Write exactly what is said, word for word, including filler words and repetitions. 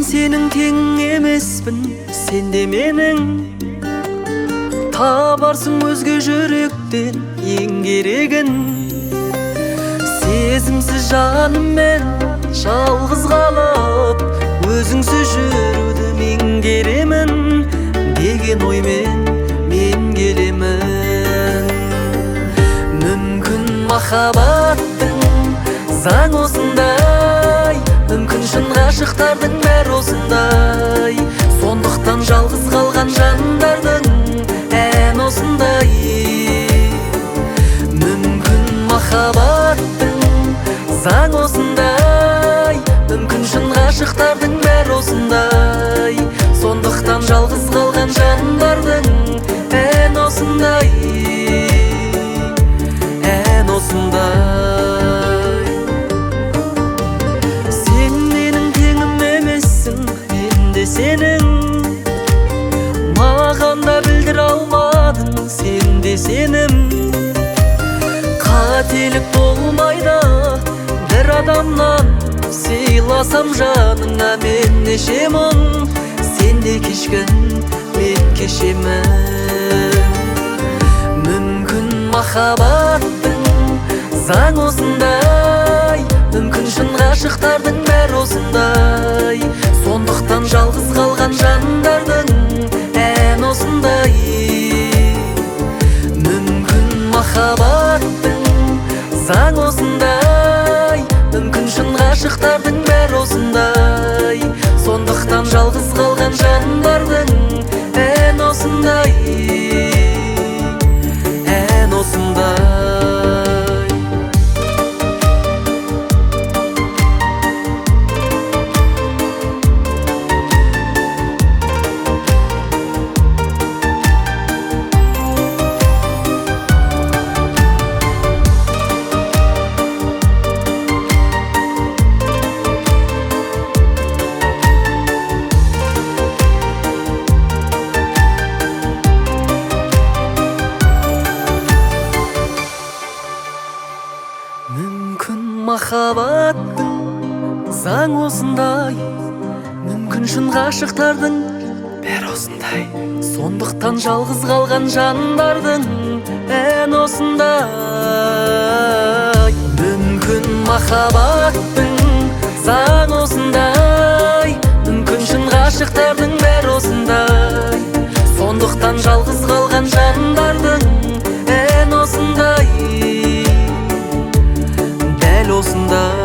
сенің теңің емеспін, сен де менің. Табарсың өзге жүректен ең керегін. Сезімсіз жаныммен жалғыз қалып, өзіңсіз жүруді меңгеремін деген оймен мен келемін. Мүмкін махаббаттың заң осындай, мүмкін шын ғашықтардың бәрі осындай. Сондықтан жалғыз қалған жандардың ән осындай. Мүмкін махаббаттың заң осындай, мүмкін шын ғашықтардың бәрі осындай. Сондықтан жалғыз қалған жандардың ән осындай, ән осындай. Сен менің теңім емессің, мен де сенің. Маған да білдіре алмадың, сен де сенім. Қателік болмайды бір адамнан, сыйласам жаныңа мен неше мұң. Сен де кешкін, мен кешемін. Мүмкін махаббаттың заң осындай, мүмкін шын ғашықтардың бәрі осындай. Сондықтан жалғыз қалған жандардың ән осындай. Мүмкін махаббаттың заң осындай, мүмкін шын ғашықтардың бәрі осындай. Сондықтан жалғыз қалған жандардың ән осындай, ән осындай. Мүмкін махаббаттың заң осындай, мүмкін шын ғашықтардың бәрі осындай. Сондықтан жалғыз қалған жандардың ән осындай. Мүмкін махаббаттың заң осындай, мүмкін шын ғашықтардың бәрі осындай. Сондықтан жалғыз қалған жандардың ән осындай, дәл осындай.